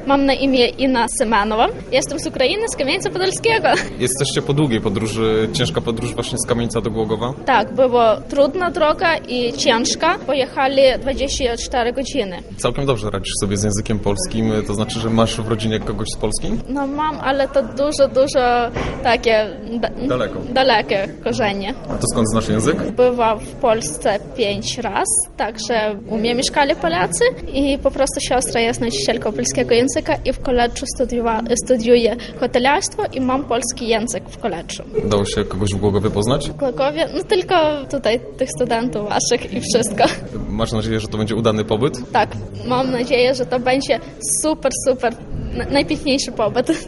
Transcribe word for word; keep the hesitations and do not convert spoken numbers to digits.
Mam na imię Inna Semenowa. Jestem z Ukrainy, z Kamieńca Podolskiego. Jesteście po długiej podróży, ciężka podróż właśnie z Kamieńca do Głogowa? Tak, była trudna droga i ciężka. Pojechali dwadzieścia cztery godziny. Całkiem dobrze radzisz sobie z językiem polskim, to znaczy, że masz w rodzinie kogoś z Polski? No mam, ale to dużo, dużo takie da- Daleko. dalekie korzenie. A to skąd znasz język? Była w Polsce pięć razy, także u mnie mieszkali Polacy i po prostu siostra jest nauczycielką polskiego języka i w koledżu studiuwa- studiuje hoteliarstwo i mam polski język w koledżu. Udało się kogoś w Głogowie poznać? W Głogowie, no tylko tutaj tych studentów waszych i wszystko. Masz nadzieję, że to będzie udany pobyt? Tak, mam nadzieję, że to będzie super, super, n- najpiękniejszy pobyt.